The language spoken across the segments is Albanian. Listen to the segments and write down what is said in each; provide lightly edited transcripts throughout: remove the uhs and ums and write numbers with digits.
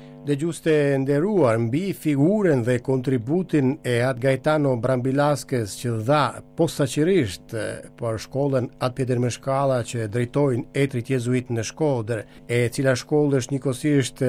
Dhe gjuste nderuar mbi figurën dhe kontributin e atë Gaetano Brambilaskës që dha posaçërisht për shkollën atë Pjetër Meshkalla që drejtojnë etrit jezuit në Shkodër, e cila shkollë është njëkohësisht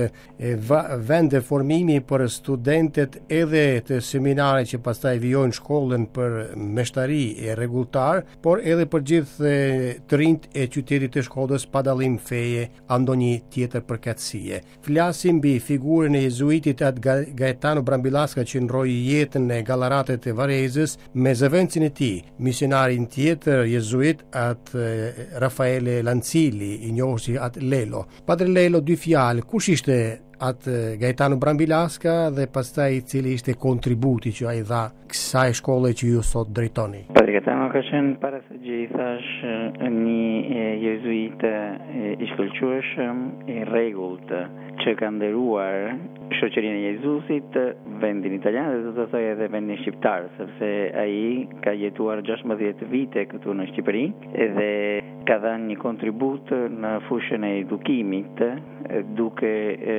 vend e formimi për studentet edhe të seminarit që pastaj vijojnë shkollën për meshtari e rregulltar, por edhe për gjithë të rinjt e qytetit të Shkodrës pa dallim feje a ndonjë tjetër përkatësie. Flasim mbi figurën e jezuitit atë Gaetano Brambilaska që ndroi jetën e Gallaratet e Varezës me zëvendësin e tij, misionarin tjetër jezuit atë Raffaele Lancilli, i njohur si atë Lelo. Padre Lelo, dy fjalë, kush ishte atë Gaetano Brambilaska dhe pastaj cili ishte kontributi që ai dha kësaj shkolle që ju sot drejtoni? Padre Gaetano ka qenë para së gjithash një jezuit i shkëlqyeshëm, i rregullt, që ka nderuar shoqërinë e Jezusit, vendin italian dhe do të thojë edhe vendin shqiptar, sepse ai ka jetuar 16 vite këtu në Shqipëri dhe ka dhënë një kontribut në fushën e edukimit, duke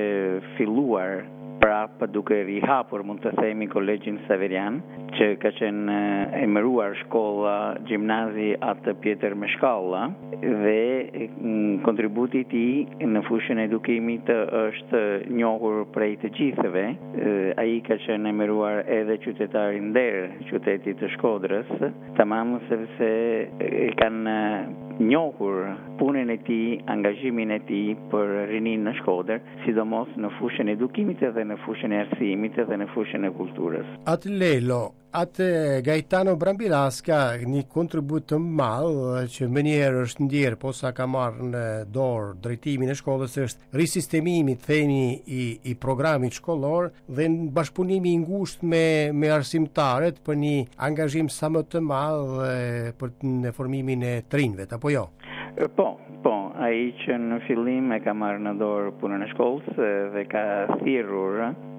filluar prapë duke rihapur, mund të themi, Kolegjin Saverian, që ka qenë emëruar shkolla gjimnazi atë Pjetër Meshkalla, dhe kontributi i tij në fushën e edukimit është njohur prej të gjithëve. Ai ka qenë emëruar edhe qytetar i nder qytetit të Shkodrës, tamam sepse kanë njohur punën e tij, angazhimin e tij për rinin në Shkodër, sidomos në fushën e edukimit edhe në fushën e arsimit edhe në fushën e kulturës. Atë Lelo, atë Gaetano Brambilaska, një kontribut të madh që menjëherë është ndjerë, po sa ka marrë në dorë drejtimin e shkollës, është risistemimi, themi, i programit shkollor dhe në bashkëpunimi i ngushtë me arsimtarët për një angazhim sa më të madh për në formimin e trinjve, apo jo? Po, ai që në fillim e ka marrë në dorë punën e shkollës dhe ka thirrur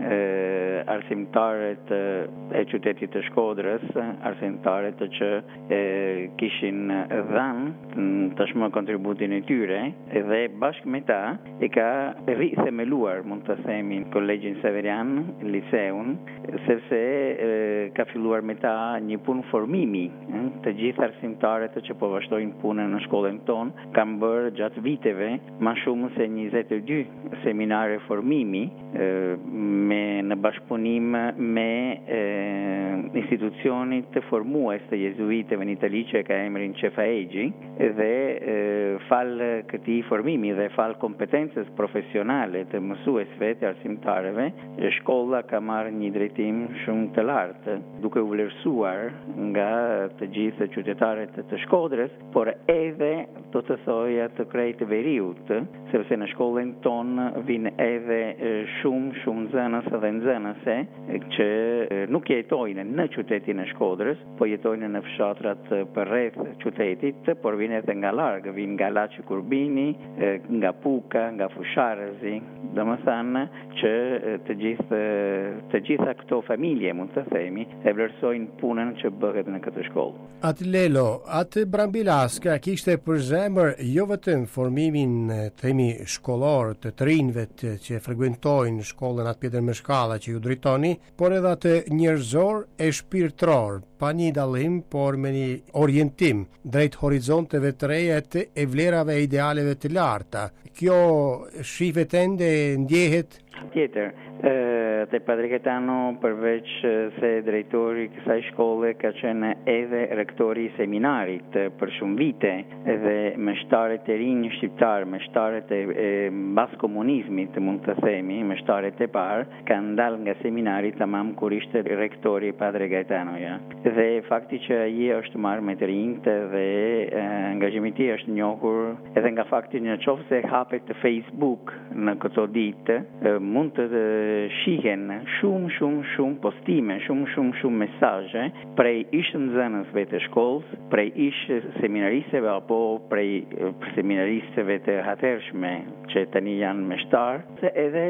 arsimtarët e qytetit të Shkodrës, arsimtarët që kishin dhënë tashmë kontributin e tyre, dhe bashkë me ta e ka rithemeluar, mund të themi, Kolegjin Saverian, liceun, sepse ka filluar me ta një punë formimi. Të gjithë arsimtarët që po vazhdojnë punën në shkollën tonë kanë bërë gjatë viteve ma shumë se 22 seminare formimi në bashkëpunim me institucionit të formues të jezuitëve në Itali që ka emrin Cefaegi, dhe fal këtij formimi dhe fal kompetencës profesionale të mësuesve të arsimtarëve, shkolla ka marrë një drejtim shumë të lartë, duke u vlerësuar nga të gjithë qytetarët të Shkodrës, por edhe do të thoja të krejt të veriut, sepse në shkollën tonë vinë edhe shumë nxënës dhe nxënëse që nuk jetojnë në qytetin e Shkodrës, po jetojnë në fshatrat përreth qytetit, por vinë edhe nga larg, vinë nga Laçi Kurbini, nga Puka, nga Fusharëzi, domethënë që të gjitha këto familje, mund të themi, e vlerësojnë punën që bëhet në këtë shkollë. Atë Lelo, atë Brambilaska kishte për zemër jo vetëm formimin, themi, shkollor të rinjve që frekuentojnë shkollën atë Pjetër Meshkalla që ju drejtoni, por edhe atë njerëzor e shpirtëror, pa një dallim, por me një orientim drejt horizonteve të reja e vlerave e idealeve të larta. Kjo shihet ende ndjehet tjetër. Te Padre Gaetano, përveç se drejtori kësaj shkolle, ka qenë edhe rektori i seminarit për shumë vite, dhe meshtarët e rinj shqiptar, meshtarët e mbas komunizmit, mund të themi, meshtarët e parë, kanë dalë nga seminari tamam kur ishte rektori Padre Gaetano, ja. Dhe fakti që ai është marrë me të rinjt dhe angazhimi i tij është njohur edhe nga fakti në qoftë se hapet Facebook në këto ditë, mund të shihen shumë postime, shumë mesazhe prej ish nxënësve të shkollës, prej ish seminaristëve apo prej seminaristëve të hatërshme që tani janë meshtar, edhe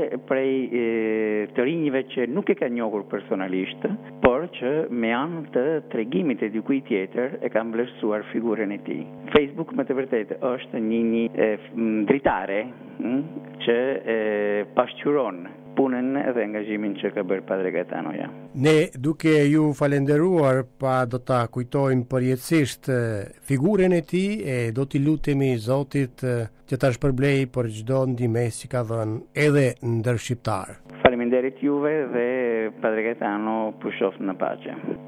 prej të rinjve që nuk e kanë njohur personalisht, por që me anë të tregimit të dikujt tjetër e kanë vlerësuar figurën e tij. Facebook me të vërtetë është një dritare që pasqyron punën edhe angazhimin që ka bërë Padre Gaetano ja. Ne duke ju falenderuar pa do ta kujtojmë përjetësisht figurën e tij e do t'i lutemi Zotit që ta shpërblej për çdo ndihmës që ka dhënë edhe ndër shqiptar. Faleminderit juve dhe Padre Gaetano pushoft në pace.